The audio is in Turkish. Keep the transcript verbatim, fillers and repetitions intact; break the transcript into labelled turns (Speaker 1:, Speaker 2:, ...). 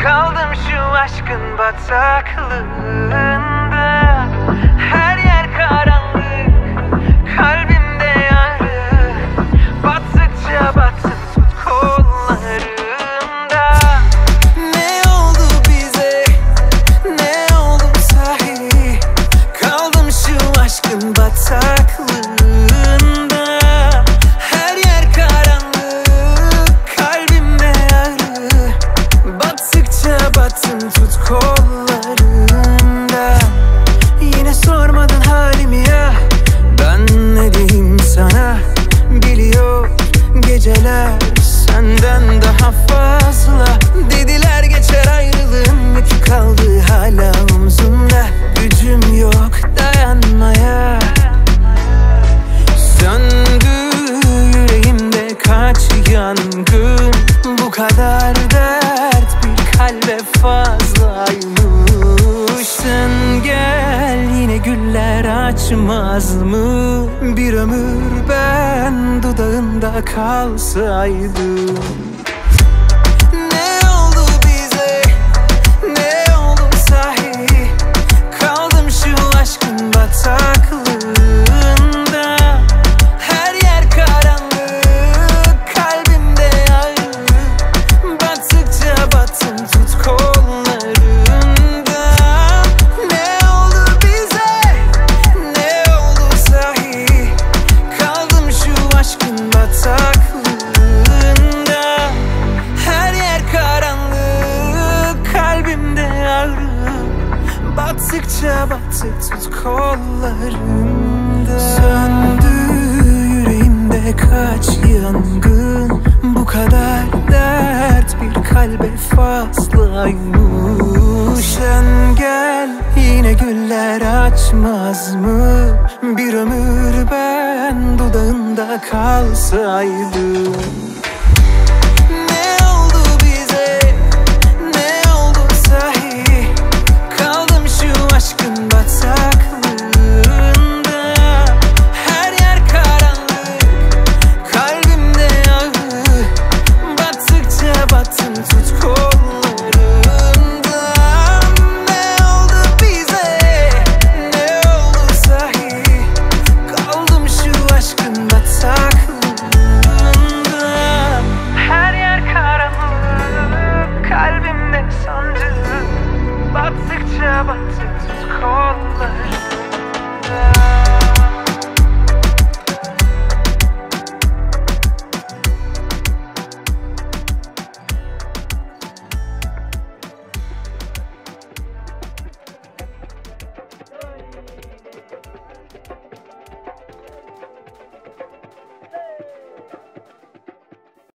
Speaker 1: Kaldım şu aşkın bataklığında. Her yer karanlık, kalbimde yara. Battıkça battım, tut kollarımda. Ne oldu bize, ne oldu sahi? Kaldım şu aşkın bataklığında. Her yer karanlık, kalbimde yara. Battıkça battım, tut kollarımda. Yine sormadın halimi ya, ben ne diyeyim sana? Biliyor geceler senden daha fazla. Dediler geçer ayrılığın yükü kaldı hala omzumda. Gücüm yok dayanmaya. Söndü yüreğimde kaç yangın. Bu kadar dert bir kalbe fazlaymış. Sen gel, yine güller açmaz mı? Bir ömür ben dudağında kalsaydım. Ne oldu bize, ne oldu sahi? Kaldım şu aşkın bataklığında. Her yer karanlık, kalbimde yara. Battıkça battım, tut kollarımda. Ne oldu bize, ne oldu sahi? Kaldım şu aşkın bataklığında. Her yer karanlık, kalbimde yara. Battıkça battık, tut kollarımda. Söndü yüreğimde kaç yangın. Bu kadar dert bir kalbe fazlaymış. Sen gel, yine güller açmaz mı? Bir ömür ben dudağında kalsaydım. Ne oldu bize, ne oldu sahi? Kaldım şu aşkın bataklığında. Her yer karanlık, kalbimde yara. Battıkça battım, tut kollarımda. Ne oldu bize, ne oldu sahi? Kaldım şu aşkın bataklığında. Her yer karanlık, kalbimde sancı. Battıkça battık, tut kollarımda.